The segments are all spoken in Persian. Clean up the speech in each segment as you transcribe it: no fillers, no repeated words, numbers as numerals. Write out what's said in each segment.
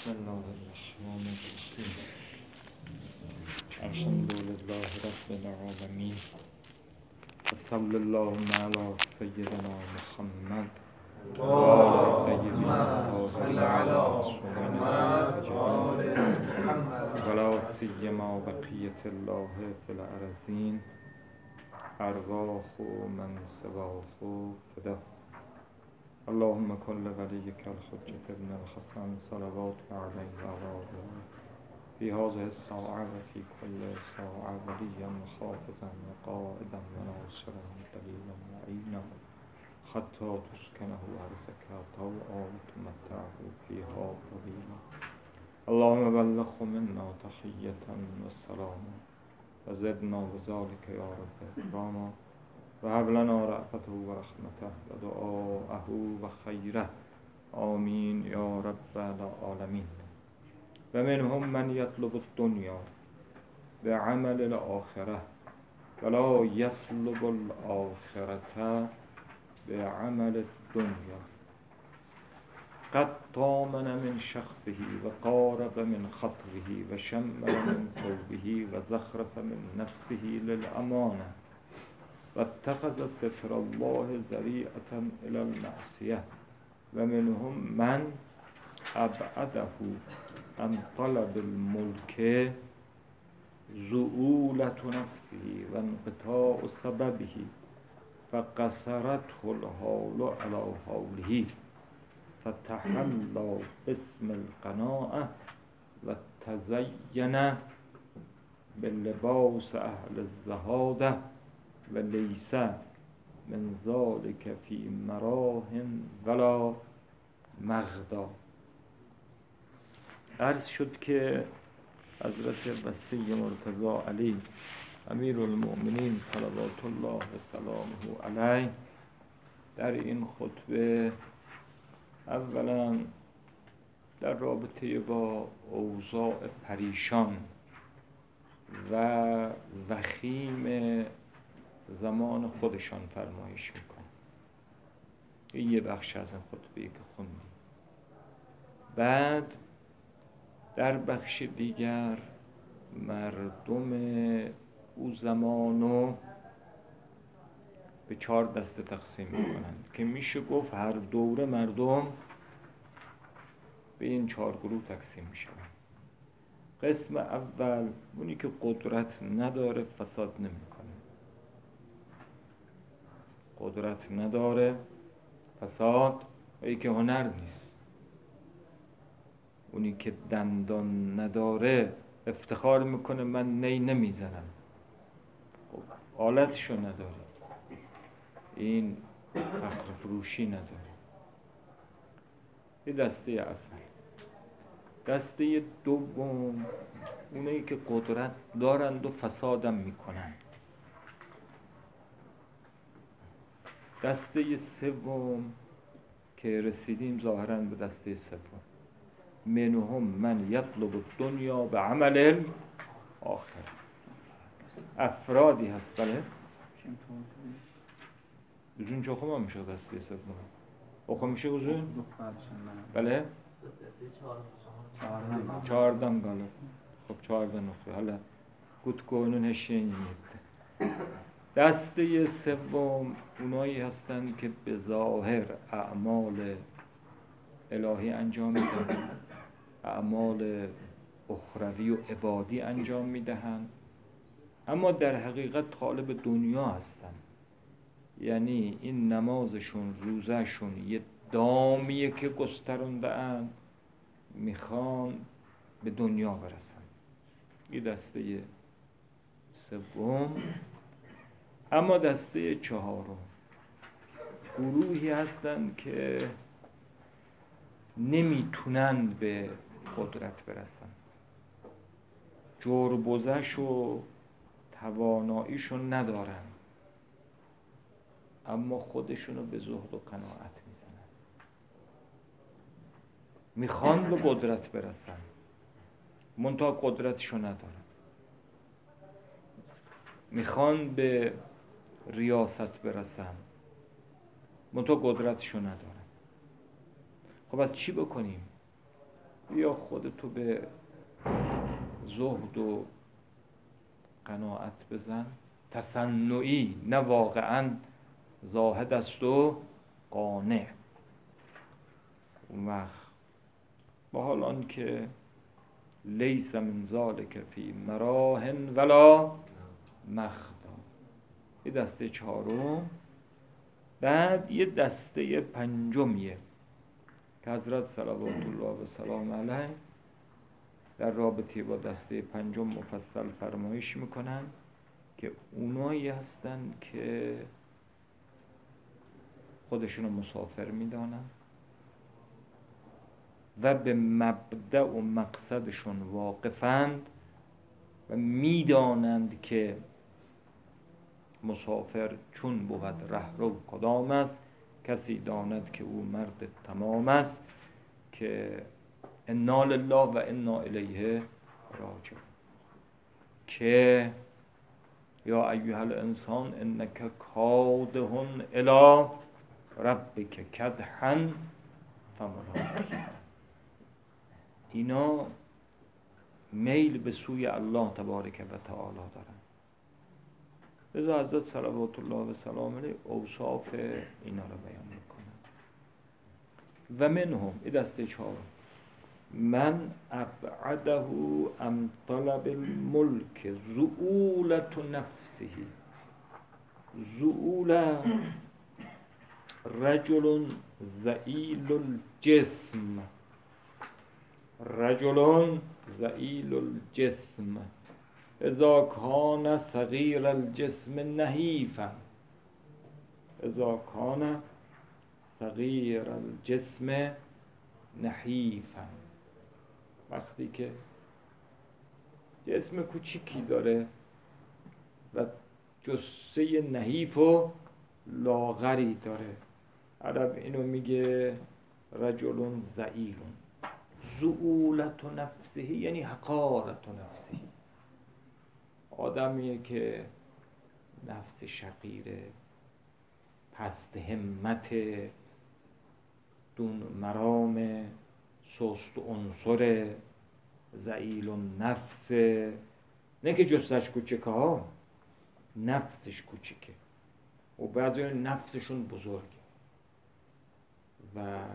بسم الله الرحمن الرحیم. الحمد لله رب العالمین و صلی اللهم علی سیدنا محمد و آل طیبین الطاهرین المعصومین ولا سیما بقیة الله فی الارضین ارواح من سواه فدا. اللهم کن لولیک الحجة ابن الحسن صلوات علیه و آله فی هذه الساعة و فی کل ساعة ولیا وحافظا وقائدا وناصرا دلیلا معینا حتی تسکنه ارضک طوعا وتمتعه فیها طویلا. اللهم بلغه منا تحیة و سلاما و زدنا بذلک یا رب اکراما و هب لنا رأفته و رحمته و دعاءه و خیره آمین یا رب العالمین. و منهم من یطلب الدنیا بعمل الآخرة ولا یطلب الآخرة بعمل الدنیا. قد طامن من شخصه و قارب من خطوه و شمر من ثوبه و زخرف من نفسه للأمانة و اتخذ ستر الله ذریعة إلى المعصیة. و منهم من ابعده عن طلب الملك زؤولة نفسه و انقطاع سببه فقصرته الحال على حوله فتحلى باسم القناعة و تزین بلباس اهل الزهادة و لیس من ذلك فی مراه ولا مغدا. عرض شد که حضرت وصی مرتضی علی امیر المؤمنین صلوات الله و سلامه علیه در این خطبه اولا در رابطه با اوضاع پریشان و وخیم زمان خودشان فرمایش میکنه. این یه بخش از این خطبه‌ای که خوندیم. بعد در بخش دیگر مردم او زمانو به 4 دسته تقسیم میکنند که میشه گفت هر دوره مردم به این 4 گروه تقسیم میشن. قسم اول اونی که قدرت نداره فساد نمیکنه، قدرت نداره فساد، و یکی که هنر نیست. اونی که دندان نداره افتخار میکنه من نی نمیزنم، خب آلتشو نداره، این فخر فروشی نداره. این دسته اول. دسته دوم اونایی که قدرت دارند و فسادم میکنن. دسته سوم که رسیدیم ظاهراً به دسته سوم، منهم من یطلب الدنیا به عمل آخر. افرادی هست بله uzun çok mu olmuş o desteği satma? Okumuşu uzun? بله؟ چهاردم قاله. خب 14 نقطه. حالا گوتگوهنون هشین میده. دسته سوم اونایی هستند که به ظاهر اعمال الهی انجام میدن، اعمال اخروی و عبادی انجام میدهند، اما در حقیقت طالب دنیا هستند. یعنی این نمازشون، روزهشون یه دامیه که گسترونده اند، میخوان به دنیا برسن. این دسته سوم. اما دسته چهارم گروهی هستند که نمیتونن به قدرت برسن، جربزش و تواناییشو ندارن، اما خودشونو به زهد و قناعت میزنن. میخوان به قدرت برسن منتها قدرتشو ندارن. میخوان به ریاست برسن منتها قدرتشو ندارن. خب از چی بکنیم؟ بیا خودتو به زهد و قناعت بزن، تصنعی نه واقعا زاهد است و قانع. اون وقت با حال آن که لیس من ذالک فی مراح ولا مخدا. یه دسته چهارم. بعد یه دسته پنجمیه که حضرت صلوات الله و سلام علیه در رابطه با دسته پنجم مفصل فرمایش میکنن که اونایی هستن که خودشونو مسافر میدانن و به مبدأ و مقصدشون واقفند و میدانند که مسافر چون بود رهرو کدام است، کسی داند که او مرد تمام است، که انا لله و انا الیه راجعون. که یا ایها الانسان انک کادح الی ربک کدحا فملاقیه. اینا میل به سوی الله تبارک و تعالی دارن. لذا حضرت صلوات الله و سلام علیه اوصاف اینا رو بیان میکنن. و منهم، این دسته چهارم، من ابعده عن طلب الملک زؤولة نفسه. زؤولة رجل ذلیل الجسم، رجل ذلیل الجسم اذا کان صغیر الجسم نحیفا، اذا کان صغیر الجسم نحیفا. وقتی که جسم کوچیکی داره و جثه نحیف و لاغری داره، عرب اینو میگه رجل ذلیل. زؤولة نفسه یعنی حقارة نفسه، آدمیه که نفس شقیره، پست همت، دون مرام، سست عنصر، ذلیل النفس. نه که جستش کوچکه ها، نفسش کوچکه و بعضی نفسشون بزرگه و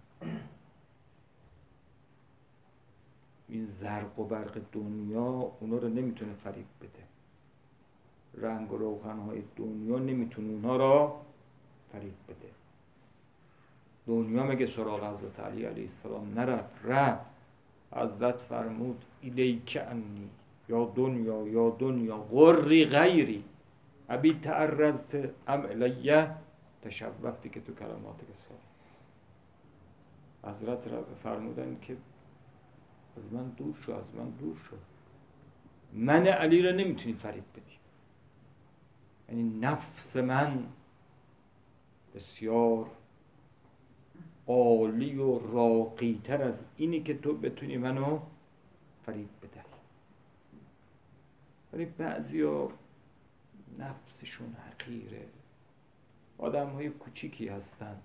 این زرق و برق دنیا اونا رو نمیتونه فریب بده. رنگ و روغنهای دنیا نمیتونه اونا را فریب بده. دنیا مگه سراغ حضرت علی علیه السلام نرفت؟ حضرت فرمود الیک انی یا دنیا یا دنیا غری غیری ابی تعرضت ام الیه تشوفتی که تو کلمات رسال. حضرت را فرمودن که از من دور شو، از من دور شو. من علی را نمیتونی فریب بدی. یعنی نفس من بسیار عالی و راقی تر از اینی که تو بتونی منو فریب بدهی. ولی بعضیا نفسشون حقیره، آدم های کوچیکی هستن،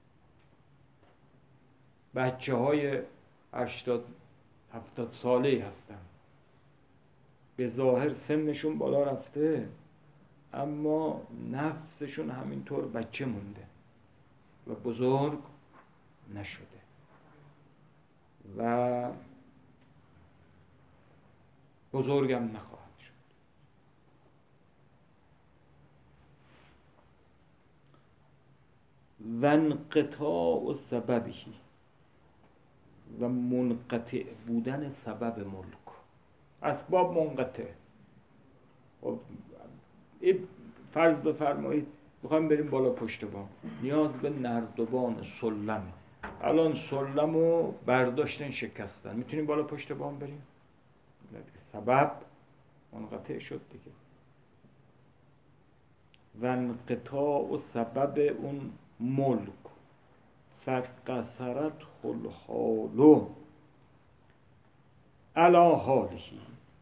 بچه های 80-70 ساله هستن، به ظاهر سنشون بالا رفته اما نفسشون همینطور بچه مونده و بزرگ نشده و بزرگم نخواهد شد. و انقطاع سببی و منقطع بودن سبب ملک. اسباب منقطع. فرض بفرمایید میخوایم بریم بالا پشت بام، نیاز به نردبان سلمه. الان سلمو برداشتن شکستن، میتونیم بالا پشت بام بریم؟ سبب منقطع شد دیگه. و انقطاع و سبب اون ملک فقصرت الحال علی حالهی.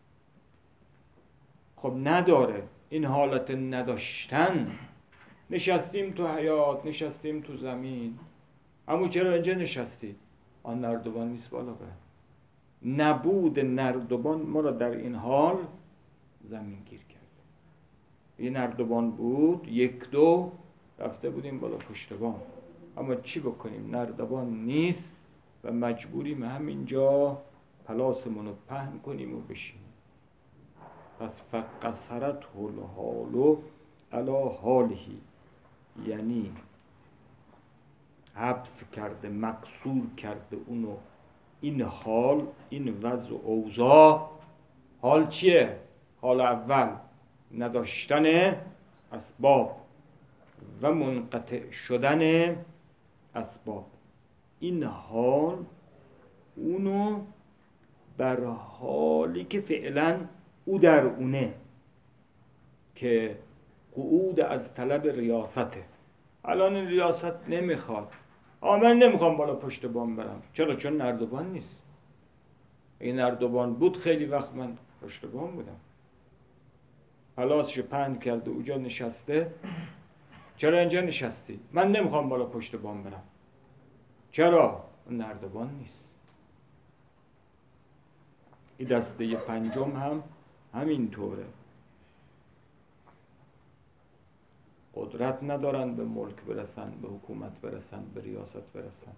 خب نداره این حالت نداشتن. نشستیم تو حیات، نشستیم تو زمین، اما چرا اینجا نشستی؟ آن نردبان نیست بالا بره. نبود نردبان ما را در این حال زمین گیر کرد. یه نردبان بود، یک دو رفته بودیم بالا پشت بام، اما چی بکنیم؟ نردبان نیست و مجبوریم همینجا پلاسمون رو پهن کنیم و بشینیم. پس فقصرت الحال علی حالهی، یعنی حبس کرده، مقصور کرده اونو، این حال، این وضع و اوضاع. حال چیه؟ حال اول نداشتن اسباب و منقطع شدن اسباب. این حال اونو بر حالی که فعلا او در اونه، که قعود از طلب ریاسته. الان این ریاست نمیخواد، من نمیخوام بالا پشت بام برم. چرا؟ چون نردبان نیست. اگه نردبان بود خیلی وقت من پشت بام بودم. پلاسشو پهن کرده اونجا نشسته. چرا اینجا نشستی؟ من نمیخوام بالا پشت بام برم. چرا؟ نردبان نیست. این دسته پنجم هم همینطوره. قدرت ندارن به ملک برسن، به حکومت برسن، به ریاست برسن.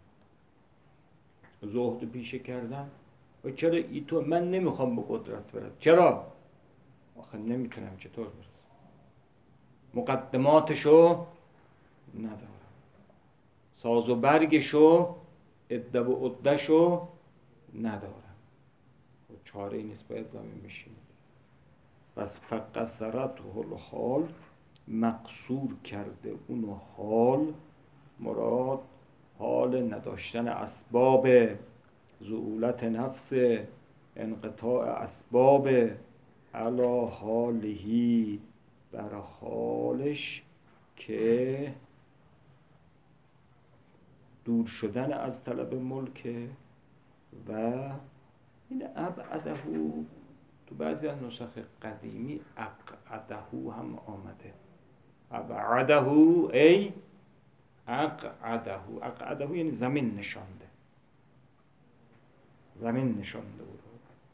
زهد پیشه کردن. و چرا ای تو؟ من نمیخوام به قدرت برسم. چرا؟ آخه نمیتونم. چطور برسم؟ مقدماتشو ندارم، ساز و برگشو، عده و عدهشو ندارم. و چاره ای نیست، باید زمین بشینم. بس فقصرته الحال، مقصور کرده اونو حال، مراد حال نداشتن اسباب، ذعولت نفس، انقطاع اسباب، علی حالهی، بر حالش که دور شدن از طلب ملک. و این ابعده تو بعضی از نسخ قدیمی اقعده هم آمده. ابعده ای اقعده. اقعده یعنی زمین نشانده، زمین نشانده بود.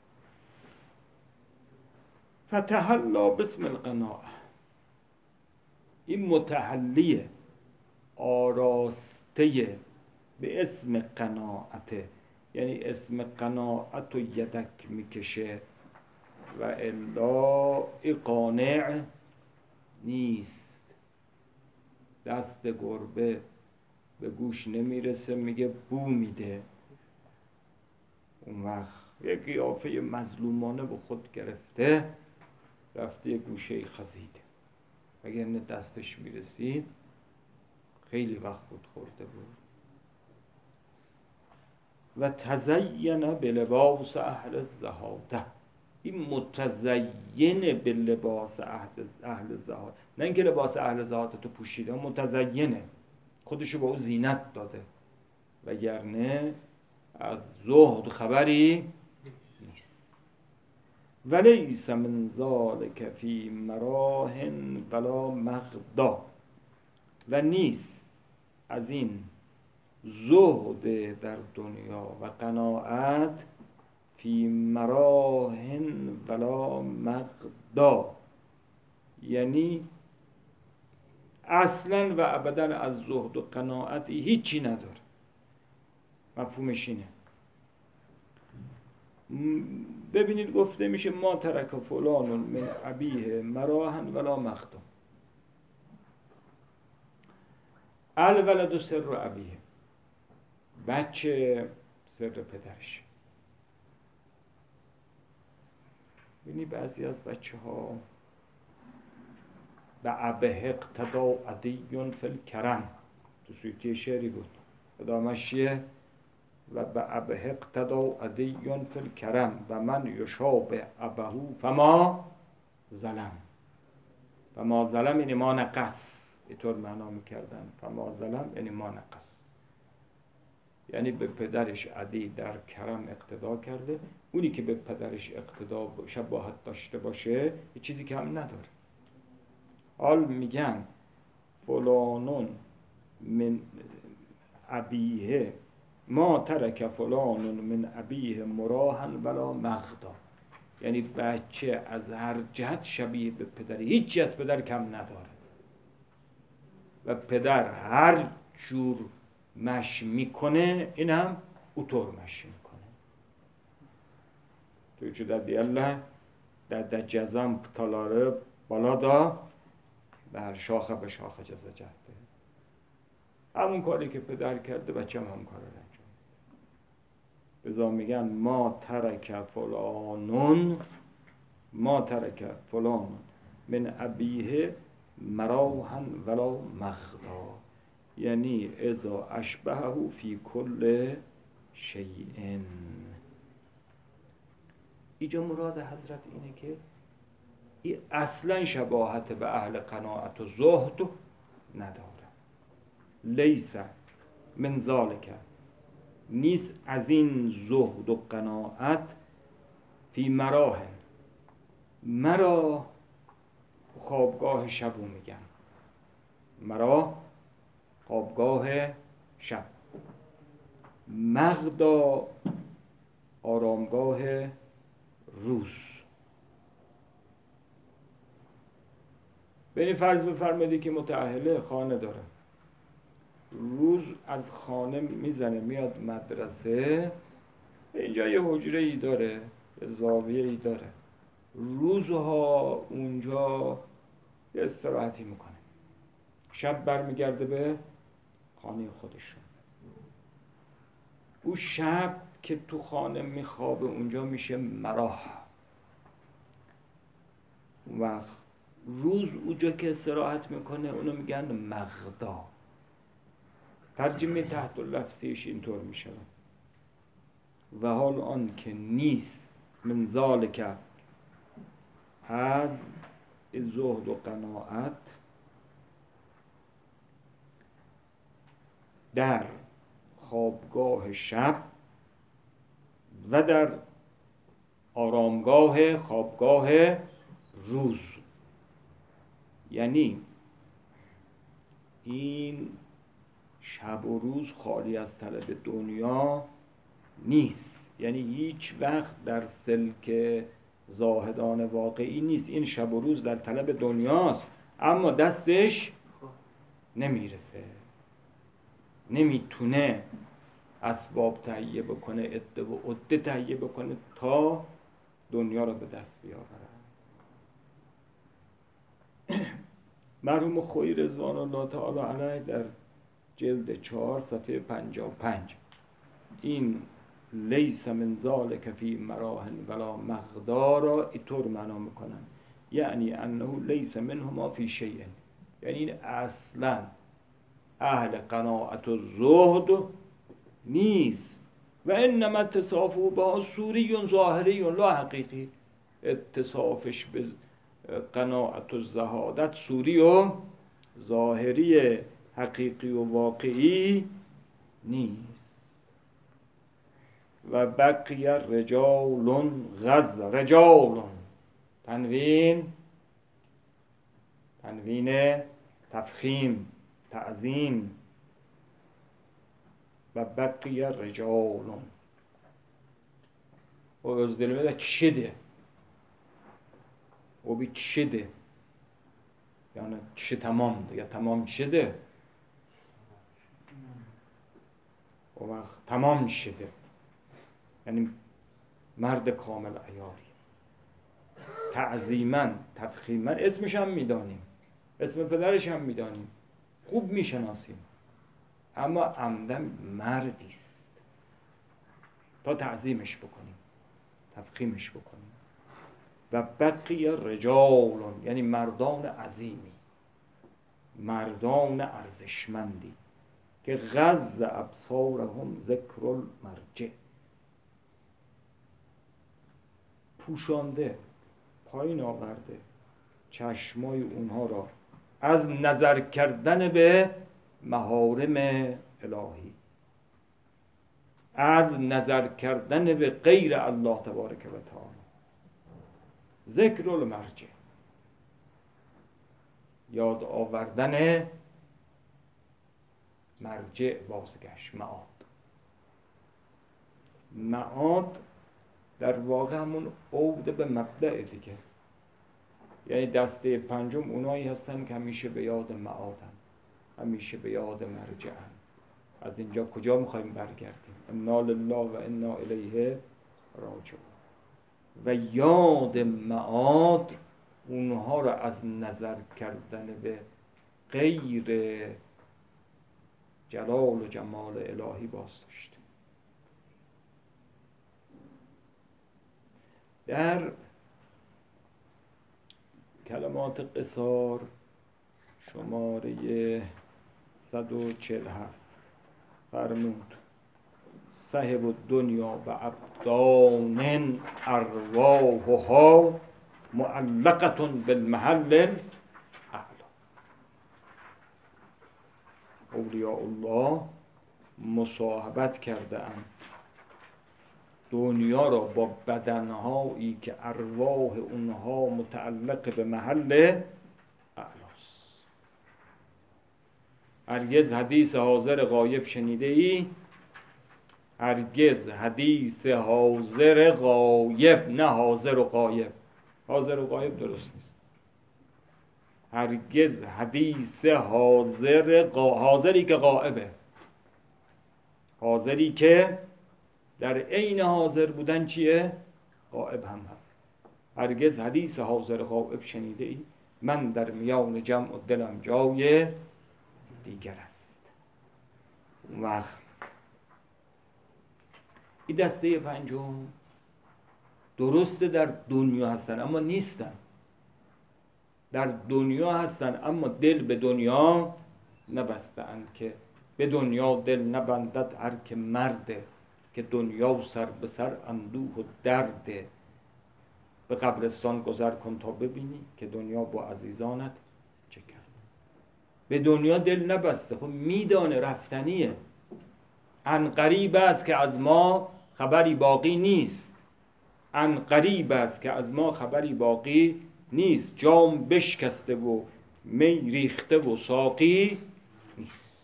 فتحلا بسم القناعه، این متحلیه، آراسته به اسم قناعته، یعنی اسم قناعت و یدک میکشه و الا قانع نیست. دست گربه به گوش نمیرسه، میگه بو میده. اون وقت یک قیافه مظلومانه به خود گرفته، رفته یه گوشه خزیده. اگر نه دستش میرسید خیلی وقت بود خورده بود. و تزین به لباس اهل الزهاده، این متزین به لباس اهل زهاده، نه اینکه لباس اهل زهاده تو پوشیده، متزینه، خودشو با او زینت داده، وگرنه از زهد خبری نیست. ولیس من ذلک فی مراهن ولا مغدا، و نیست از این زهد در دنیا و قناعت فی مراهن ولا مغدا، یعنی اصلا و ابدا از زهد و قناعت هیچی نداره. مفهومش اینه. ببینید گفته میشه ما ترک فلان من ابیه مراهن ولا مغدا، الولد سر ابیه، بچه سر پدرش. ببینی بعضی از بچه ها به ابه اقتدا عدیون فی الکرم، تو سویتی شعری بود، ادامش چیه؟ و به ابه اقتدا عدیون فی الکرم و من یشابه ابهو فما ظلم. فما ظلم یعنی ما نقص، اینطور معنا میکردن. فما ظلم یعنی ما نقص، یعنی به پدرش عدی در کرم اقتدا کرده. اونی که به پدرش اقتدا شباهت داشته باشه یه چیزی که هم نداره. حال میگن فلانون من ابیه ما ترک فلان من ابیه مراحا ولا مغدا، یعنی بچه از هر جهت شبیه به پدری، هیچی از پدر کم نداره و پدر هر جور مش میکنه این هم اوطور مش میکنه. توی چه در دیالله در جزم تالاره بالا دا بر شاخه به شاخه جزا جهده، همون کاری که پدر کرده بچه هم کار رو انجام. بذار میگن ما ترک فلان من ابیه مراحا ولا مغدا، یعنی اذا اشبهه فی کل شیء. اینجا مراد حضرت اینه که این اصلا شباهت به اهل قناعت و زهد نداره. لیس من ذالک، نیست از این زهد و قناعت، فی مراح، مرا خوابگاه شبو میگن، مرا خوابگاه شب، مغدا آرامگاه روز. به این فرض بفرمایید که متأهله خانه داره، روز از خانه میزنه میاد مدرسه، اینجا یه حجره ای داره، یه زاویه ای داره، روزها اونجا یه استراحتی میکنه، شب برمیگرده به خانه خودشون. او شب که تو خانه میخوابه اونجا میشه مراح، و روز اونجا که استراحت میکنه اونو میگن مغدا. ترجمه تحت لفظیش اینطور میشه: و حال آن که نیست من ذالک، از زهد و قناعت، در خوابگاه شب و در آرامگاه خوابگاه روز. یعنی این شب و روز خالی از طلب دنیا نیست، یعنی هیچ وقت در سلک زاهدان واقعی نیست. این شب و روز در طلب دنیاست اما دستش نمیرسه، نمیتونه اسباب تهیه بکنه، عده و عده تهیه بکنه تا دنیا رو به دست بیاوره. مرحوم خویی رضوان الله تعالی علیه در جلد 4 صفحه 55 این لیس من ذالک فی مراح ولا مغدا را اینطور معنا میکنن: یعنی انه لیس منهما فی شیء، یعنی این اصلا اهل قناعت و زهد نیست. و انما اتصافه با صوری ظاهری لا حقیقی، اتصافش به قناعت و زهادت صوری و ظاهری، حقیقی و واقعی نیست. و بقی رجال غز، رجال تنوین تفخیم تعظیم، و بقی رجال و از دلمه چده و بی چده، یعنی چه تمام ده، یا تمام شده و وقت تمام شده، یعنی مرد کامل عیاری. تعظیما تفخیما اسمش هم میدانیم، اسم پدرش هم میدانیم، خوب میشناسیم، اما عمدن مردیست تا تعظیمش بکنیم، تفخیمش بکنیم. و بقی رجال، یعنی مردان عظیمی، مردان ارزشمندی که غض ابصارهم ذکر المرجع، پوشانده پایین آورده چشمای اونها را از نظر کردن به محارم الهی، از نظر کردن به غیر الله تبارک و تعالی. ذکر المرجع، یاد آوردن مرجع، بازگشت، معاد. معاد در واقع همون عود به مبدأ دیگه، یعنی دسته پنجم اونایی هستن که همیشه به یاد معادن، همیشه به یاد مرجعن. از اینجا کجا میخوایم برگردیم؟ انا لله و انا الیه راجعون. و یاد معاد اونها را از نظر کردن به غیر جلال و جمال الهی باز داشته. در کلمات قصار شماره 147 فرمود صاحب الدنیا و ابدان ارواحها معلقة بالمحل الاعلی. اولیاء الله مصاحبت کرده اند دنیا را با بدنهایی که ارواح اونها متعلق به محل اعلاست. هرگز حدیث حاضر غایب شنیده ای؟ هرگز حدیث حاضر غایب، نه حاضر و غایب. حاضر و غایب درست نیست. هرگز حدیث حاضری که غایبه، حاضری که در عین حاضر بودن چیه؟ غائب هم هست. هرگز حدیث حاضر غائب شنیده ای؟ من در میان جمع و دلم جای دیگر است. اون وقت این دسته پنجم درسته در دنیا هستن اما نیستن. در دنیا هستن اما دل به دنیا نبستن، که به دنیا دل نبندد هر که مرده، که دنیا سر به سر اندوه و درده. به قبرستان گذر کن تا ببینی که دنیا با عزیزانت چه کرد. به دنیا دل نبسته، خب میدانه رفتنیه. ان قریب است که از ما خبری باقی نیست، ان قریب است که از ما خبری باقی نیست. جام بشکسته و می ریخته و ساقی نیست.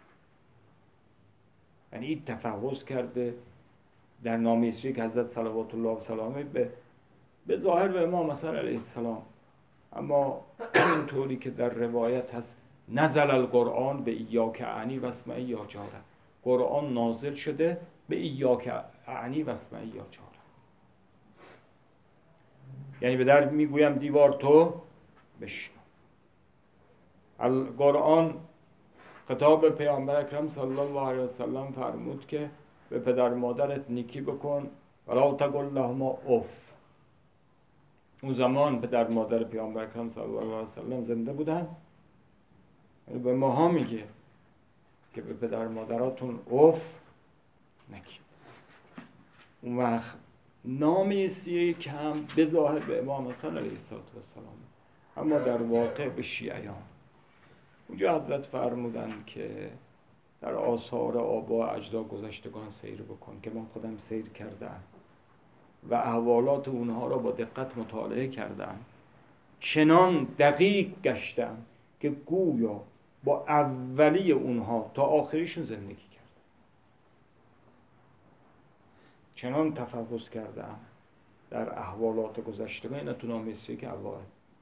یعنی این تفحص کرده در نامه‌ای که حضرت صلوات الله و سلامه به ظاهر به امام حسن علیه السلام، اما اینطوری که در روایت هست نزل القرآن به ایاک اعنی و اسمعی یا جاره. قرآن نازل شده به ایاک اعنی و اسمعی یا جاره، یعنی به در میگویم دیوار تو بشنو. القرآن خطاب پیامبر اکرم صلی الله علیه وسلم فرمود که به پدر مادرت نیکی بکن ولا تقل لهما اف. اون زمان پدر مادر پیامبر اکرم صلی الله علیه وسلم زنده بودن، به ماها میگه که به پدر مادراتون اف نگید. اون وقت نام سیه که هم به ظاهر به امام حسن علیه السلام اما در واقع به شیعیان. اونجا حضرت فرمودن که در آثار آبا اجداد گذشتگان سیر بکن، که من خودم سیر کردم و احوالات اونها را با دقت مطالعه کردم. چنان دقیق گشتم که گویا با اولی اونها تا آخریشون زندگی کردم. چنان تفحص کردم در احوالات گذشتگان. اینا تو نامه که اوائل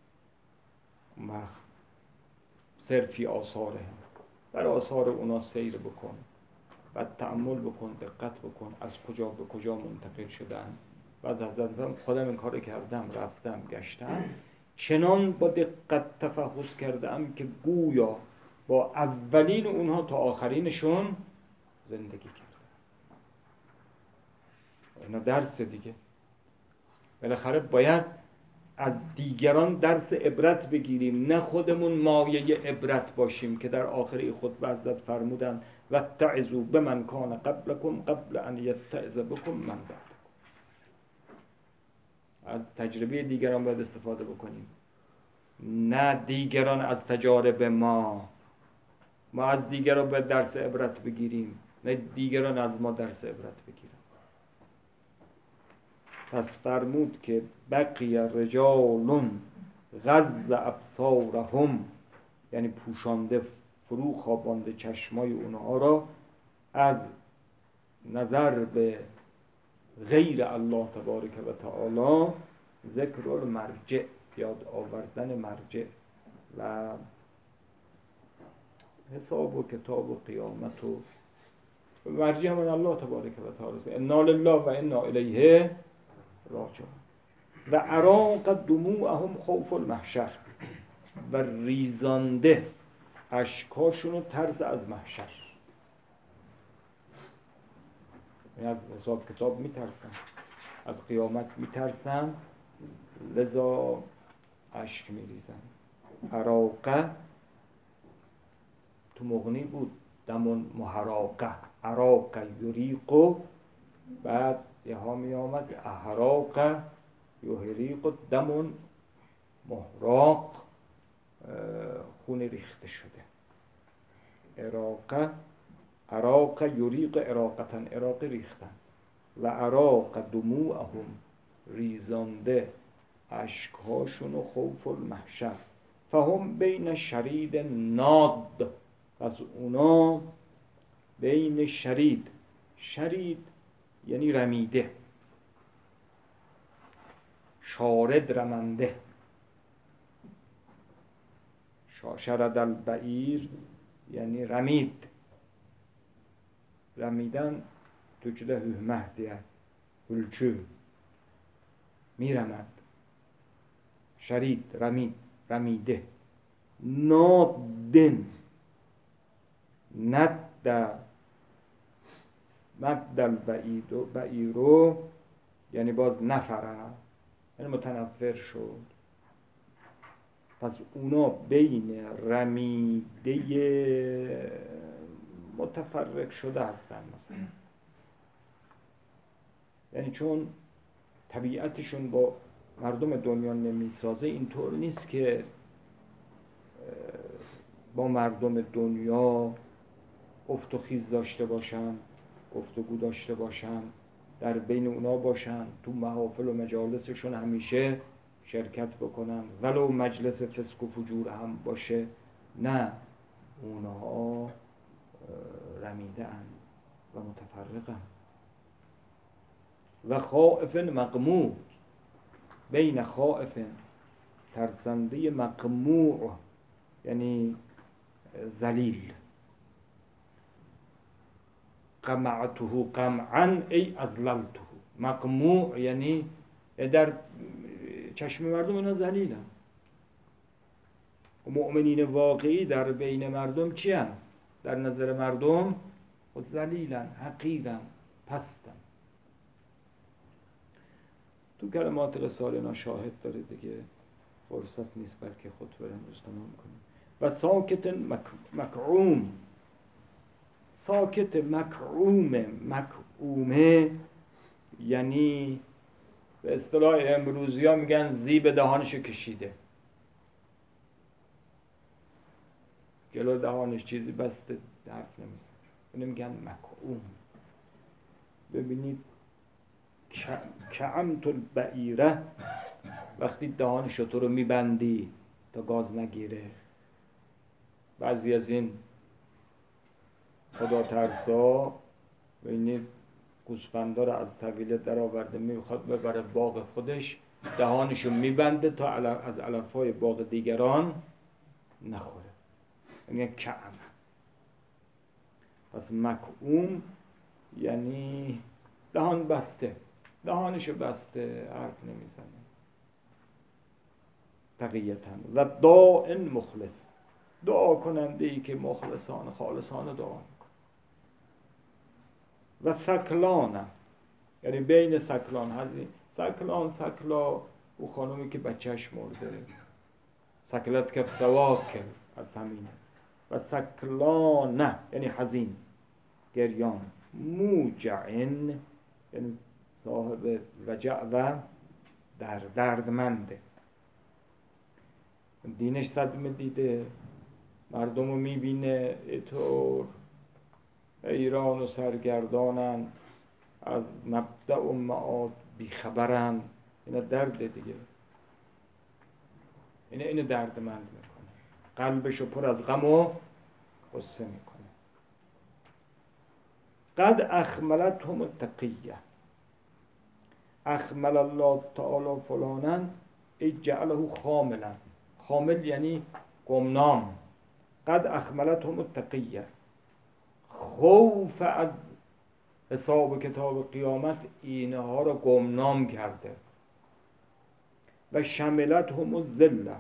صرفی آثاره، در آثار اونا سیر بکن و تأمل بکن، دقت بکن از کجا به کجا منتقل شدن. بعد حضرت خودم این کار کردم، رفتم گشتم، چنان با دقت تفحص کردم که گویا با اولین اونها تا آخرینشون زندگی کردم. اینا درس دیگه. بالاخره باید از دیگران درس عبرت بگیریم، نه خودمون مایه عبرت باشیم، که در آخر خطبه حضرت فرمودن واتعظوا بمن کان قبلکم قبل ان یتعظ بکم من بعدکم. از تجربه دیگران باید استفاده بکنیم، نه دیگران از تجارب ما. ما از دیگران باید درس عبرت بگیریم، نه دیگران از ما درس عبرت بگیرن. پس فرمود که بقی رجال غض ابصارهم، یعنی پوشانده فرو خوابانده چشمای اونها را از نظر به غیر الله تبارک و تعالی ذکر المرجع، یاد آوردن مرجع و حساب و کتاب و قیامت و مرجع من الله تبارک و تعالی. انا لله و انا الیه راجعون. و اراق دموعهم خوف المحشر، و ریزانده اشکاشون رو ترس از محشر، یعنی از حساب کتاب میترسن، از قیامت میترسن، لذا اشک میریزن. اراقه تو مغنی بود، دمون محراقه، اراقه یریقو، بعد یه ها می آمد احراقه یحریق، دمون محراق، خون ریخته شده. اراقه یریق اراقتن، اراق ریختن. و اراق دموعهم، ریزانده اشکهاشون و خوف المحشر. فهم بین شرید ناد، پس اونا بین شرید، شرید یعنی رمیده، شارد رمنده، شرد البعیر یعنی رمید، رمیدن Türkçe'de hühmeh diye, hülçü, miremend, şerid, ramid, ramide, nadden, nedde, meddel be'iru, یعنی باز نفره، یعنی متنفر شد. پس اونا بین رمیده متفرق شده هستن مثلا، یعنی چون طبیعتشون با مردم دنیا نمیسازه، اینطور نیست که با مردم دنیا افت و خیز داشته باشن، گفتگو داشته باشن، در بین اونا باشن، تو محافل و مجالسشون همیشه شرکت بکنن، ولو مجلس فسق و فجور هم باشه. نه، اونها رمیده اند و متفرقه. و خائف مقموع، بین خائف ترسنده، مقموع یعنی ذلیل. قمعته قمعا ای اذللته، مقموع یعنی در چشم مردم اینا ذلیلن. مؤمنین واقعی در بین مردم چی هن؟ در نظر مردم ذلیلن، حقیرن، پستن. تو کلمات رساله اینا شاهد داره دیگه، فرصت نیست بلکه خطبه رو امروز تمام کنیم. و ساکت مکعوم، ساکت مکعومه یعنی به اصطلاح امروزی ها میگن زیب دهانشو کشیده، جلو دهانش چیزی بسته حرف نمیزنه، اینو میگن مکعوم. ببینید کعمت البعیره، وقتی دهان شتر رو میبندی تا گاز نگیره. بعضی از این خدا ترسا ببینید گوسفندا رو از طویله در آورده میخواد ببره باغ خودش، دهانشو میبنده تا از علفهای باغ دیگران نخوره، یعنی کعم. پس مکعوم یعنی دهان بسته، دهانشو بسته، حرف نمیزنه. تقیتن. و داء مخلص، دعا کننده ای که مخلصانه خالصانه دعا میکنه. و ثکلانه یعنی بین ثکلان هزین، ثکلا او خانومی که بچهش مرده، ثکلت که ثواکل از همینه. و ثکلانه یعنی حزین، گریان. موجعن یعنی صاحب وجع و دردمنده، دینش صدمه دیده، مردم رو میبینه اینطور ایران و سرگردانن، از مبدأ و معاد بیخبرن، اینا درد دیگه، اینو دردمند میکنه، قلبشو پر از غم و غصه میکنه. قد اخملتهم التقیه، اخمل الله تعالی فلانن ای جعله خاملا. خامل یعنی گمنام. قد اخملتهم التقیه، خوف از حساب کتاب قیامت اینها را گمنام کرده. و شملتهم الذله،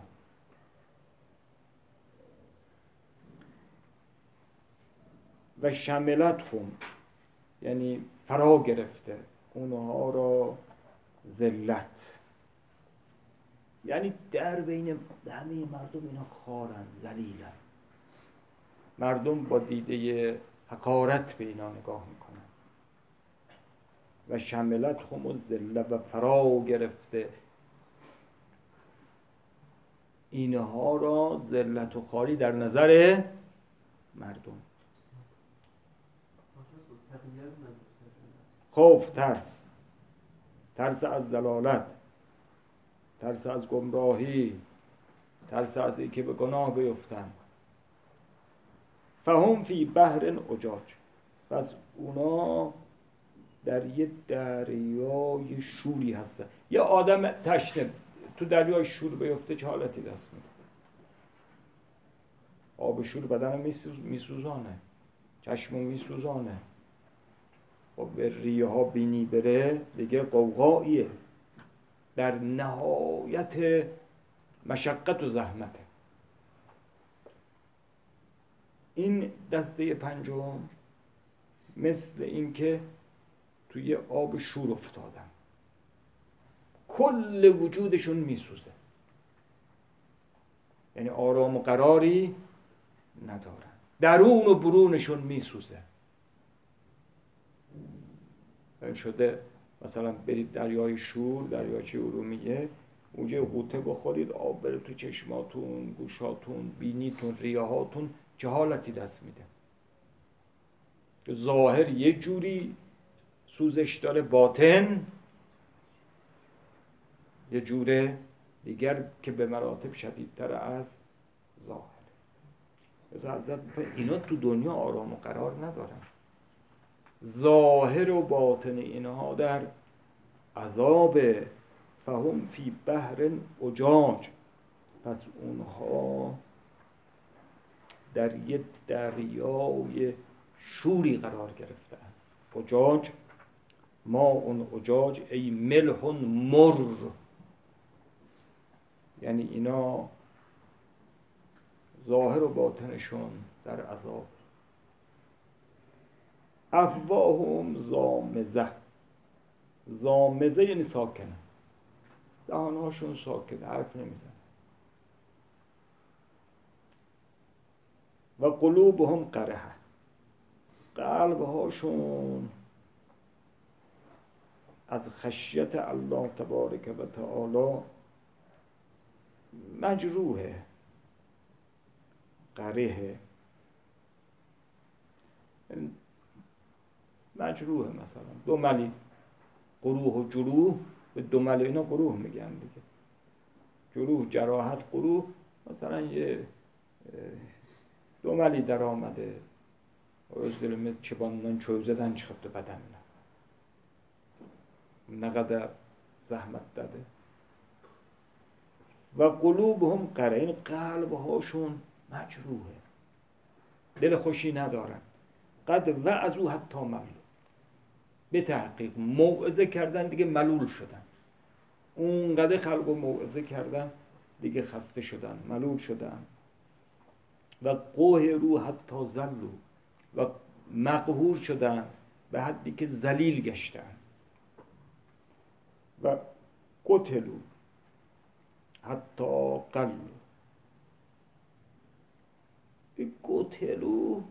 و شملتهم یعنی فرا گرفته اونها را ذلت، یعنی در بین همه مردم اینا خارن، ذلیلن. مردم با دیده حقارت به اینا نگاه میکنن. و شملتهم الذله، و فرا گرفته اینها را ذلت و خواری در نظر مردم. خوف، ترس از ضلالت، ترس از گمراهی، ترس از اینکه به گناه بیفتن. فهم فی بحر اجاج، پس اونا در یه دریای شوری هستن. یه آدم تشنه تو دریای شور بیفته چه حالتی دست میده؟ آب شور بدن میسوزانه، چشمو میسوزانه. و به ریه ها بینی بره دیگه قوقاییه، در نهایت مشقت و زحمته. این دسته پنجم مثل اینکه توی آب شور افتادن، کل وجودشون میسوزه، یعنی آرام و قراری ندارن، درون و برونشون میسوزه. شده مثلا برید دریای شور، دریاچه ارومیه، اونجا غوطه بخورید، آب بره تو چشماتون، گوشاتون، بینیتون، ریه‌هاتون، چه حالتی دست میده. ظاهر یک جوری سوزش داره، باطن یه جوره دیگر که به مراتب شدیدتر از ظاهر. حضرت اینا تو دنیا آرام و قرار ندارن، ظاهر و باطن اینها در عذاب. فهم فی بحر اجاج، پس اونها در یک دریای شوری قرار گرفتن. اجاج، ما اون اجاج ای ملح مر، یعنی اینا ظاهر و باطنشون در عذاب. افواههم زامزه، زامزه یعنی ساکنه، دهانهاشون ساکنه، حرف نمیزن. و قلوبهم قرحه، قلبهاشون از خشیت الله تبارک و تعالی مجروحه. قرحه مجروحه، مثلا دملی، قروح و جروح، به دمل اینا قروح میگن دیگه. جروح، جراحت، قروح. مثلا یه دملی در آمده، از دلمه چباندن چوب زدن چخبت بدن، نقدر زحمت داده. و قلوبهم قرحه، این قلبهاشون مجروحه، دل خوشی ندارن. قد وعظوا حتی ملول، به تحقیق موعظه کردن دیگه ملول شدن. اونقدر خلق و موعظه کردن دیگه خسته شدن، ملول شدن. و قهروا حتی ذلوا، و مقهور شدن به حدی که ذلیل گشتن. و قتلوا حتی قلوا، قتلوا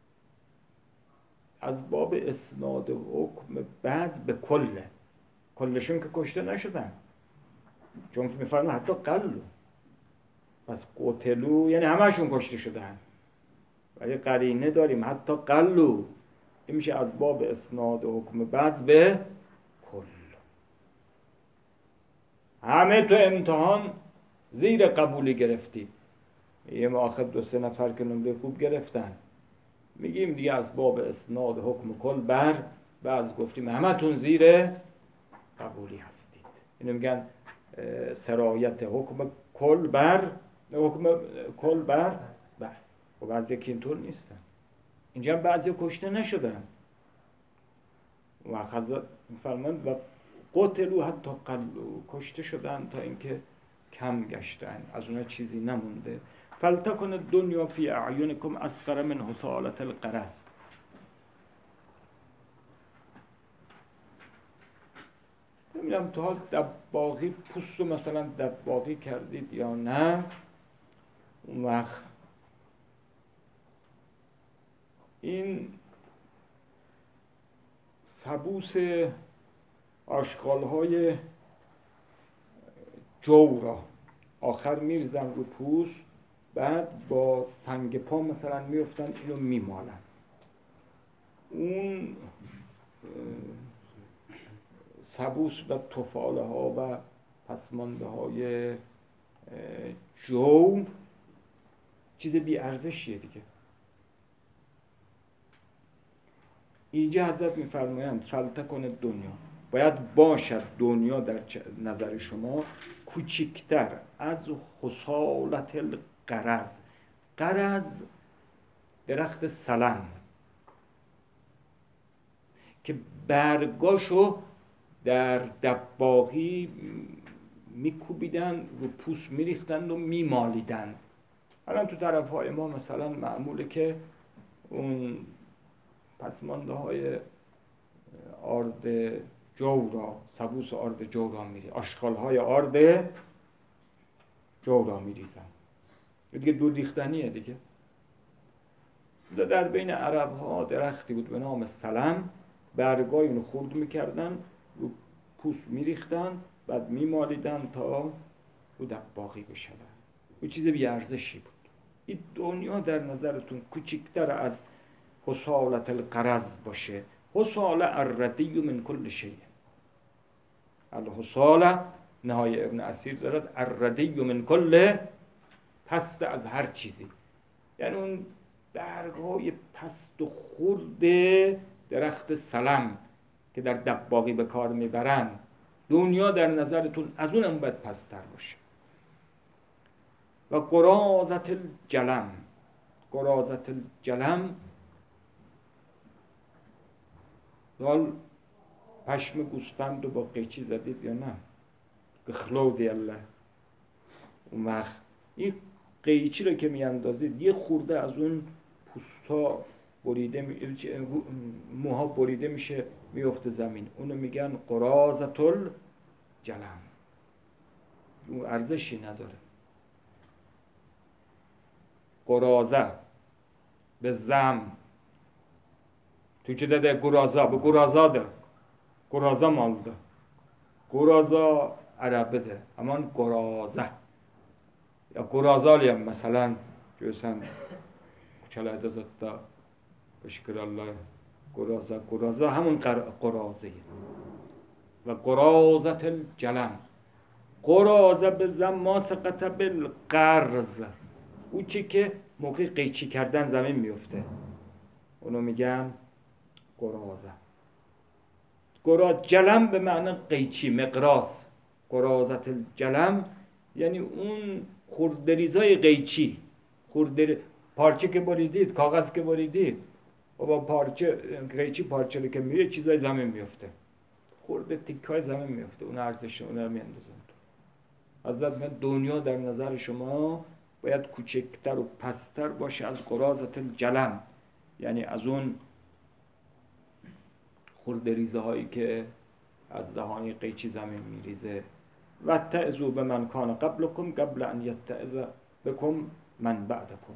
از باب اسناد حکم بعض به کله، کلشون که کشته نشدن، چون که میفرمون حتی قلوا، پس قتلوا یعنی همشون کشته شدن. ولی قرینه داریم حتی قلوا، این میشه از باب اسناد حکم بعض به کل. همه تو امتحان زیر قبولی گرفتی، یه آخر 2-3 نفر که نمره خوب گرفتن، میگیم دیگه از باب اسناد حکم کل بر بعض گفتیم همه تون زیر قبولی هستید. اینو میگن سرایت حکم کل بر بس. و بعضی که اینطور نیستن. اینجا هم بعضی کشته نشدن و خدا میفرماند و قتلوا حتی قلوا، کشته شدن تا اینکه کم گشتن، از اونها چیزی نمونده. فلتکن الدنیا فی اعینکم اصغر من حصالة القرص. نمیدونم تا حال دباغی پوست رو مثلا دباغی کردید یا نه. اون وقت این سبوس آشغال‌های جو را آخر میرزن رو پوست، بعد با سنگ پا مثلا میفتن اینو میمالن. اون سبوس و تفاله ها و پسمانده های جو چیز بی ارزشیه دیگه. اینجا حضرت میفرمایند فلتکن دنیا، باید باشد دنیا در نظر شما کوچکتر از حصالة القرص. قرص درخت سلم که برگاشو در دباغی میکوبیدن، رو پوست میریختن و میمالیدن. الان تو طرفهای ما مثلا معموله که اون پسمانده های آرد جو را، سبوس آرد جو را میری، آشغال های آرد جو را میریزن. دیگه دور ریختنیه دیگه. در بین عرب ها درختی بود به نام سلم، برگای اونو خورد میکردن، رو پوست میریختن، بعد میمالیدن تا رو دباغی بشن. و چیز بی ارزشی بود. این دنیا در نظرتون کوچکتر از حصالة القرص باشه. حصاله الردی من کل شیء. الحصاله نهای ابن اسیر دارد الردی من کل، پست از هر چیزی، یعنی اون برگای پست و خرد درخت سلم که در دباغی به کار میبرن. دنیا در نظرتون از اونم باید پست‌تر باشه. و قراضة الجلم، قراضة الجلم حال پشم گوسفند رو با قیچی زدید یا نه؟ گخلودی الله. اون وقت این قیچی رو که میاندازید یه خورده از اون پوستا بریده موها بریده میشه میفته زمین. اونو میگن قراضة الجلم. اون ارزشی نداره. قراضه به زم تو چه داده؟ گرازا به گرازا ده، گرازا مال ده، گرازا عربه ده، امان گرازه یا گرازالی هم مثلا جوسن کچاله ادازت بشکر الله گرازا، گرازا همون قرازه و قراضة الجلم. قراضه به زم ما سقط بالقرض، او چی که موقع قیچی کردن زمین میفته اونو میگن قراضه. جلم به معنی قیچی، مقراض. قراضة الجلم یعنی اون خردریزای قیچی، پارچه که بریدید، کاغذ که بریدید و با پارچه قیچی پارچه رو که میره چیزای زمین میفته، خورده تیکای زمین میفته، اون ارزش اون رو میاندازن. حضرت من دنیا در نظر شما باید کوچکتر و پستر باشه از قراضة الجلم، یعنی از اون خردریزه هایی که از دهانی قیچی زمین میریزه. و تعظوا بمن کان قبلکم قبل ان یتعظ بکم من بعدکم.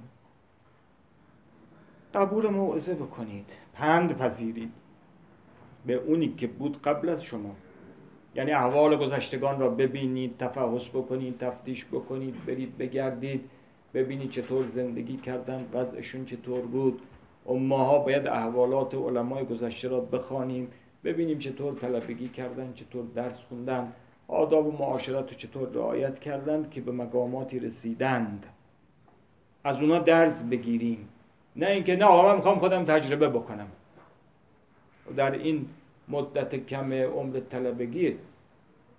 قبول موعظه بکنید، پند پذیرید به اونی که بود قبل از شما، یعنی احوال گذشتگان را ببینید، تفحص بکنید، تفتیش بکنید، برید بگردید ببینید چطور زندگی کردن، وضعشون چطور بود. و ماها باید احوالات علمای گذشته را بخوانیم، ببینیم چطور طلبگی کردن، چطور درس خوندن، آداب و معاشرت رو چطور رعایت کردند که به مقاماتی رسیدند، از اونا درس بگیریم. نه اینکه نه آقا من میخوام خودم تجربه بکنم و در این مدت کم عمر طلبگی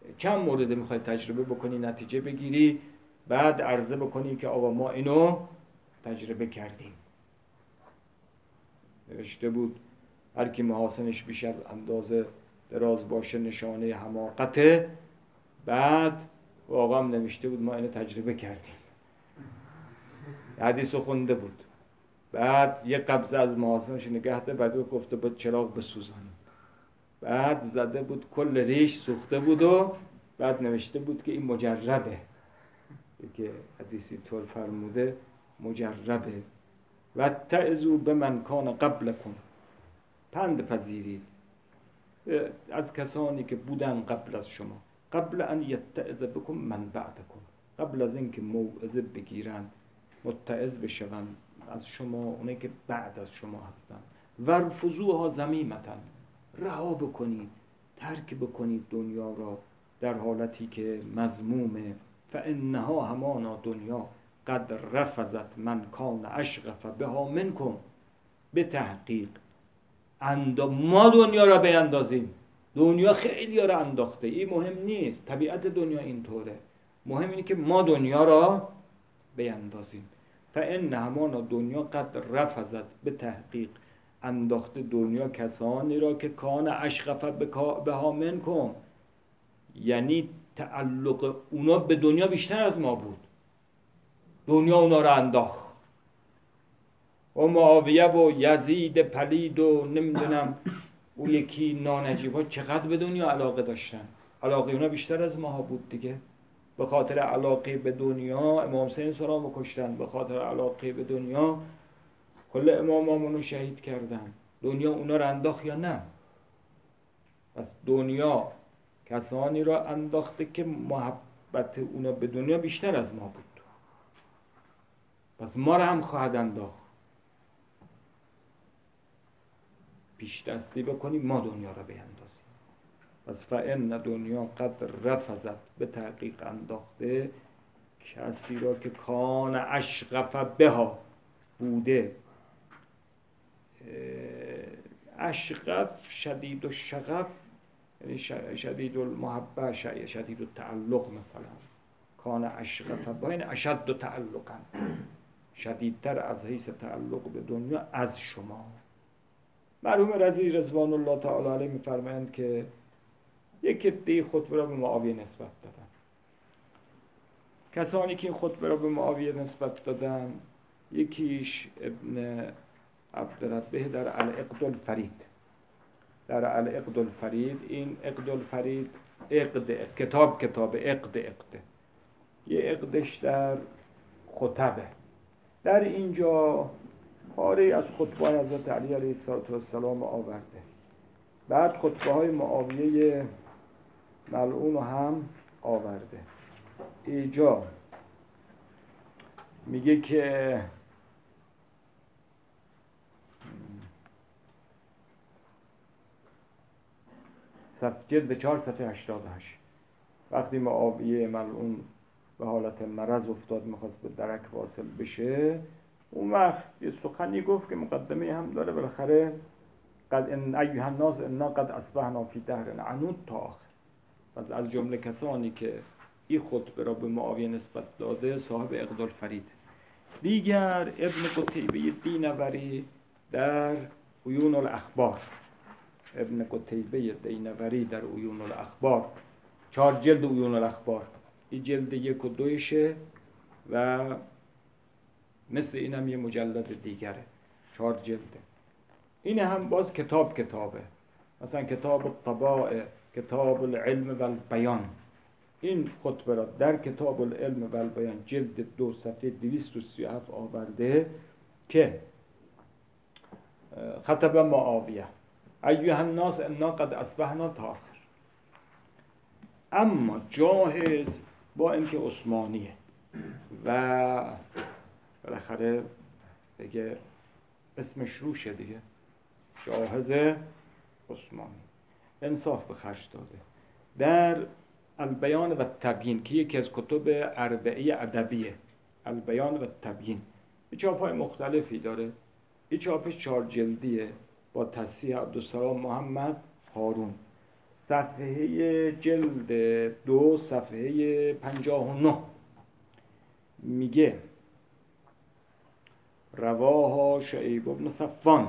چند مورد میخوای تجربه بکنی نتیجه بگیری، بعد عرضه بکنی که آقا ما اینو تجربه کردیم. نوشته بود هر کی محاسنش بیش از اندازه دراز باشه نشانه حماقته. بعد واقعا نوشته بود ما اینو تجربه کردیم. حدیث خونده بود. بعد یه قبضه از محاسنش نگهده، بعد گفته بود چراغ بسوزان. بعد زده بود کل ریش سوخته بود و بعد نوشته بود که این مجربه، که حدیثی طور فرموده مجربه. و تعظوا بمن کان قبلکم، پند پذیرید از کسانی که بودن قبل از شما. قبل ان یتعظ بکم من بعدکم، قبل از اینکه موعظه بگیرن متعظ بشون از شما اونایی که بعد از شما هستن. ورفضوها ذمیمة، رها بکنید، ترک بکنید دنیا را در حالتی که مذمومه. فانها همانا دنیا قد رفضت من کان اشغف بها منکم، به تحقیق ما دنیا را بیندازیم. دنیا خیلی را انداخته، این مهم نیست، طبیعت دنیا اینطوره، مهم اینه که ما دنیا را بیندازیم. فان همانا دنیا قد رفضت، به تحقیق انداخته دنیا کسانی را که کان اشغف بها منکم، یعنی تعلق اونا به دنیا بیشتر از ما بود، دنیا اونا را انداخت. و معاویه و یزید پلید و نمیدونم او یکی نانجیب ها چقدر به دنیا علاقه داشتن، علاقه اونا بیشتر از ما بود دیگه. به خاطر علاقه به دنیا امام حسین سلام کشتن، به خاطر علاقه به دنیا کل امامامونو شهید کردن. دنیا اونا را انداخت یا نه؟ پس دنیا کسانی را انداخته که محبت اونا به دنیا بیشتر از ما بود، پس ما را هم خواهد انداخت. پیش دستی بکنیم ما دنیا را بیندازیم. پس فإن دنیا قد رفضت، به تحقیق انداخته کسی را که کان اشغف بها بوده. اشغف شدید الشغف یعنی شدید المحبه، شدید التعلق. مثلا کان اشغف بها یعنی اشد تعلقا، شدیدتر از حیث تعلق به دنیا از شما. مرحوم رضی رضوان الله تعالی علیه می‌فرمایند که یک عده خطبه را به معاویه نسبت دادن. کسانی که این خطبه را به معاویه نسبت دادن، یکیش ابن عبدالربه در العقد الفرید. در العقد الفرید، این عقد الفرید عقد کتاب عقد یه عقدش در خطبه. در اینجا پاره از خطبه حضرت علی علیه السلام آورده، بعد خطبه های معاویه ملعون هم آورده. اینجا میگه که جلد 4 صفحه 88 وقتی معاویه ملعون به حالت مرض افتاد میخواست به درک واصل بشه، اون وقت یه سخنی گفت که مقدمه هم داره بالاخره، قد ان ایها الناس انا قد اصبحنا فی دهر عنود تا آخر. پس از جمله کسانی که این خطبه را به معاویه نسبت داده صاحب عقد الفرید. دیگر ابن قتیبه دینوری در عیون الاخبار، ابن قتیبه دینوری در عیون الاخبار، 4 جلد عیون الاخبار، این جلد 1 و 2شه و مثل اینم یه مجلد دیگره، 4 جلده. این هم باز کتابه، مثلا کتاب الطبائع، کتاب العلم و البیان. این خطبه را در کتاب العلم و البیان جلد 2 صفحه 237 آورده که خطب معاویه ایها الناس انا قد اصبحنا تا آخر. اما جاهز با اینکه عثمانیه و بالاخره دیگه اسمش روشه دیگه، جاهز عثمانی، انصاف به خرج داده. در البیان و تبیین که یکی از کتب اربعه ادبیه، البیان و تبیین، این چاپ‌های مختلفی داره. این چاپش 4 جلدیه با تصحیح عبدالسلام محمد هارون. صفحه جلد 2 صفحه 59 میگه رواها شعیب بن صفوان.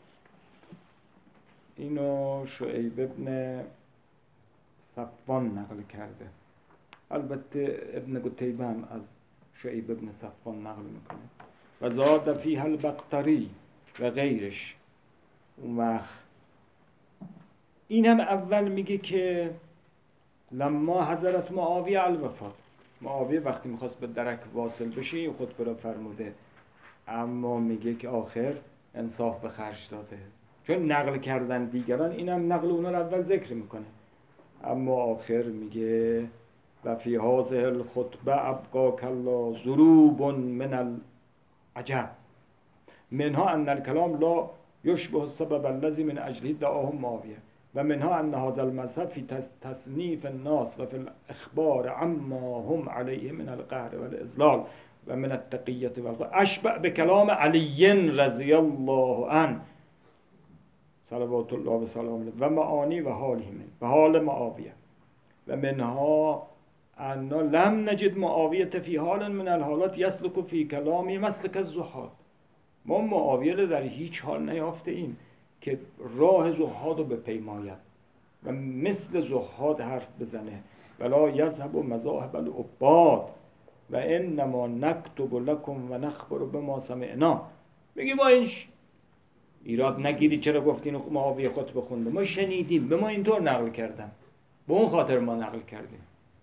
اینو شعیب بن صفوان نقل کرده. البته ابن قتیبه هم از شعیب بن صفوان نقل میکنه. و زاد فیها البختری و غیرش. اون وقت این هم اول میگه که لما حضرت معاویه الوفات، معاویه وقتی میخواست به درک واصل بشه خطبه را فرموده، اما میگه که آخر انصاف به خرج داده، چون نقل کردن دیگران، اینم نقل اونا رو اول ذکر میکنه، اما آخر میگه و فی هذه الخطبه ابقاک الله ضروب من العجب منها ان الكلام لا يشبه السبب الذي من اجله دعاه معاویه و منها ان هذا المذهب في تصنیف الناس و في الاخبار عما هم علیه من القهر والاذلال و من التقیه والخوف اشبه بکلام علی رضی الله عنه صلوات الله و سلامه و معانی و حاله و حال معاویه و منها ان لم نجد معاویه فی حال من الحالات یسلک فی کلامی مسلک الزهاد. ما معاویه رو در هیچ حال نیافته ایم که راه زهاد رو بپیماید و مثل زهاد حرف بزنه. ولا یذهب مذاهب العباد و انما نکتب لکم و نخبر بما سمعنا. میگی با این ایراد نگیری چرا گفتین معاویه خطبه خونده، ما شنیدیم، به ما اینطور نقل کردن، به اون خاطر ما نقل کردیم.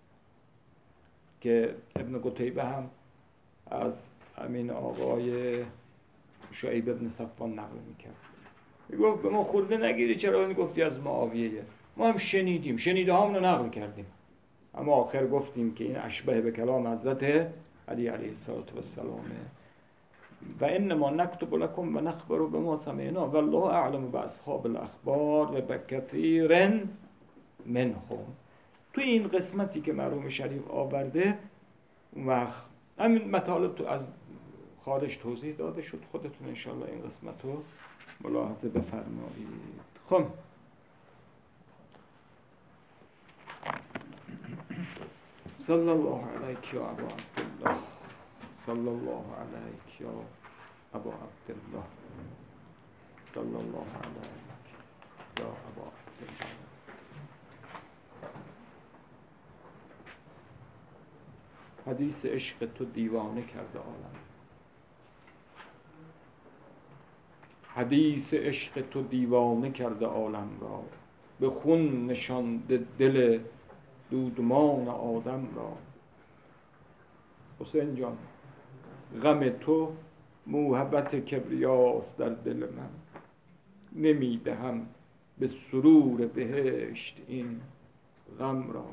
که ابن قتیبه هم از همین آقای شعیب ابن صفوان نقل میکرد، میگفت به ما خورده نگیری چرا این گفتی از معاویه، ما هم شنیدیم، شنیده هم رو نقل کردیم، اما آخر گفتیم که این اشبه به کلام حضرت علی علیه السلام و انما نکتب لکم و نخبر بما سمعنا والله اعلم باصحاب الاخبار و بکثیر منهم. تو این قسمتی که مرحوم شریف آورده اون وقت همین مطالب تو از خارج توضیح داده شد، خودتون انشاءالله این قسمت رو ملاحظه بفرمایید. خب صلی الله علیک یا ابا عبدالله، صلی الله علیک یا ابا عبدالله، صلی الله علیک یا ابا عبدالله. حدیث عشق تو دیوانه کرده عالم، حدیث عشق تو دیوانه کرده عالم را، به خون نشانده دل دودمان آدم را. حسین جان غم تو موهبت کبریاست در دل من، نمیدهم به سرور بهشت این غم را.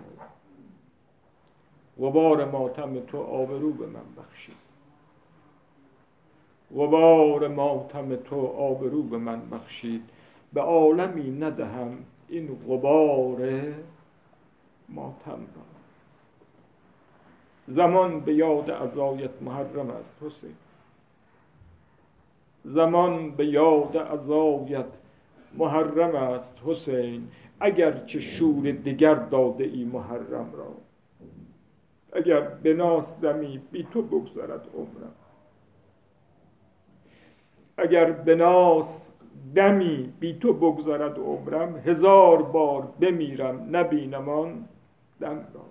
غبار ماتم تو آبرو به من بخشید، غبار ماتم تو آبرو به من بخشید، به عالمی ندهم این غبار ماتم را. زمان به یاد عزایت محرم است حسین، زمان به یاد عزایت محرم است حسین، اگر چه شور دیگر داده ای محرم را. اگر به ناس دمی بی تو بگذرد عمرم، اگر به ناس دمی بی تو بگذرد عمرم، هزار بار بمیرم نبینم آن دم را.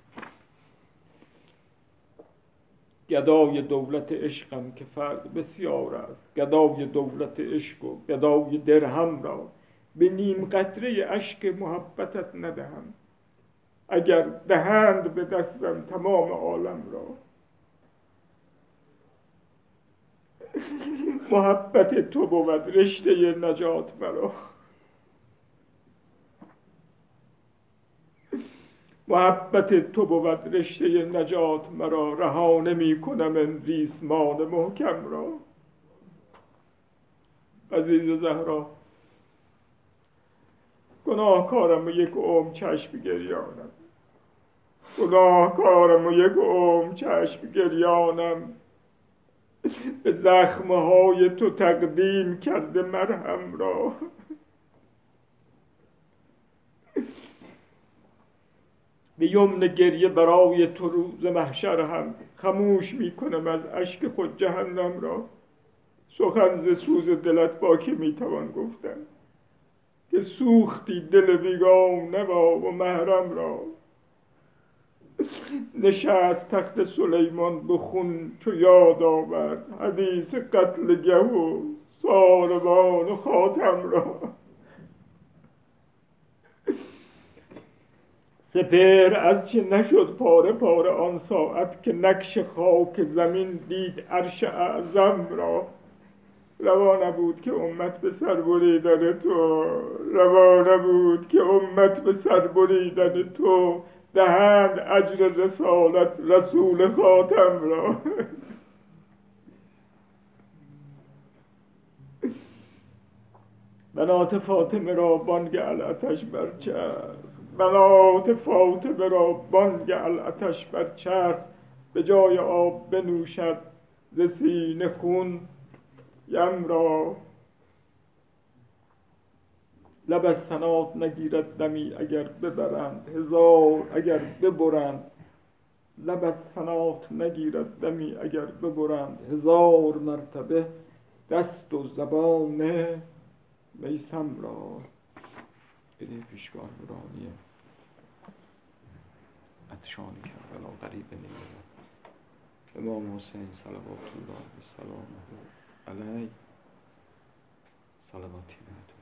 گدای دولت عشقم که فرق بسیار است، گدای دولت عشق و گدای درهم را، به نیم قطره اشک محبتت ندهم، اگر دهند به دستم تمام عالم را. محبت تو بود رشته نجات مرا، محبت تو بود رشته نجات مرا، رها نمی کنم این ریسمان محکم را. عزیز زهرا گناهکارم و یک عمر چشم گریانم، گناهکارم و یک عمر چشم گریانم، به زخمهای تو تقدیم کرده مرهم را. به یمن گریه برای تو روز محشر هم خموش میکنم از اشک خود جهنم را. سخن ز سوز دلت با که میتوان گفتن که سوختی دل بیگانه را و محرم را. نشست تخت سلیمان به خون چو یاد آورد حدیث قتل گه و ساربان و خاتم را. سپهر از چه نشد پاره پاره آن ساعت که نقش خاک زمین دید عرش اعظم را. روا نبود که امت به سر بریدن تو، روا نبود که امت به سر بریدن تو دهند اجر رسالت رسول خاتم را. بنات فاطمه را بانگ العتش بر چرخ، بنات فاطمه را بانگ العتش بر چرخ. به جای آب بنوشد ز سینه خون یم را. لب از سنات نگیرد دمی اگر ببرند هزار اگر ببرند. لب از سنات نگیرد دمی اگر ببرند هزار مرتبه دست و زبان میثم را. این پیشگاه نورانی عطشان کربلا قریب نیست. امام حسین صلوات الله و سلامه علیه صلواتی